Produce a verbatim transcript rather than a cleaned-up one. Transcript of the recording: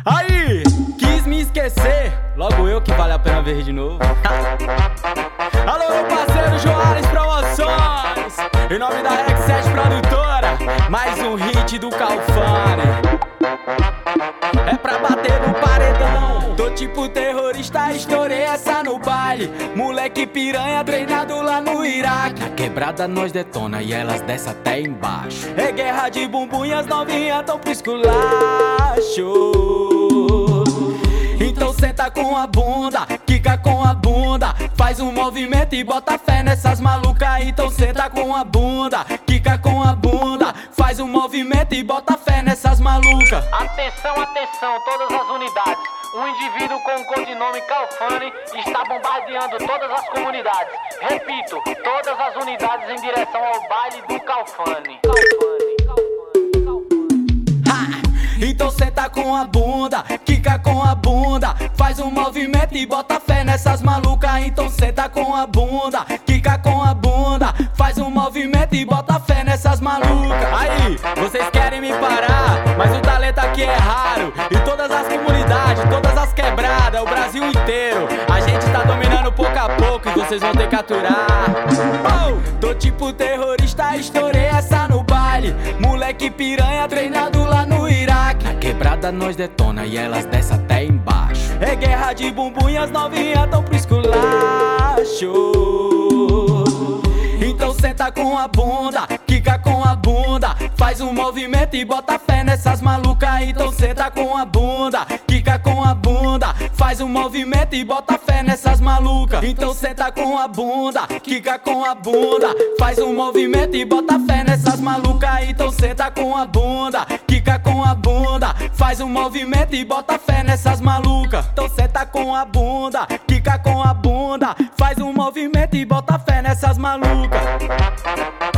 Aí, quis me esquecer, logo eu que vale a pena ver de novo. Alô, meu parceiro Joares Promoções, em nome da Rex sete Produtora, mais um hit do Calfani. É pra bater no paredão, tô tipo terrorista, estourei essa no baile. Moleque piranha treinado lá no Iraque. Na quebrada nós detona e elas descem até embaixo. É guerra de bumbum e as novinhas tão pro esculacho. Então senta com a bunda, quica com a bunda, faz um movimento e bota fé nessas malucas. Então senta com a bunda, quica com a bunda, faz um movimento e bota fé nessas malucas. Atenção, atenção, todas as unidades. Um indivíduo com o codinome Calfani está bombardeando todas as comunidades. Repito, todas as unidades em direção ao baile do Calfani. Calfani, Calfani, Calfani. Então senta com a bunda, quica com a bunda, faz um movimento e bota fé nessas malucas. Então senta com a bunda, quica com a bunda, faz um movimento e bota fé nessas malucas. Aí, vocês querem me parar, mas o talento aqui é raro. E todas as comunidades, todas as quebradas, o Brasil inteiro, a gente tá dominando pouco a pouco e vocês vão ter que aturar. Oh, tô tipo terrorista, estourei essa no baile. Moleque piranha treinado lá no Iraque. Na quebrada nós detona e elas descem até embaixo. É guerra de bumbum e as novinhas tão pro esculacho. Então senta com a bunda, quica com a bunda, faz um movimento e bota fé nessas malucas. Então senta com a bunda, quica com a bunda, faz um movimento e bota fé nessas malucas. Então senta com a bunda, quica com a bunda, faz um movimento e bota fé nessas malucas. Então senta com a bunda, quica com a bunda, faz um movimento e bota fé nessas malucas. Então senta com a bunda, quica com a bunda, faz um movimento e bota fé nessas malucas.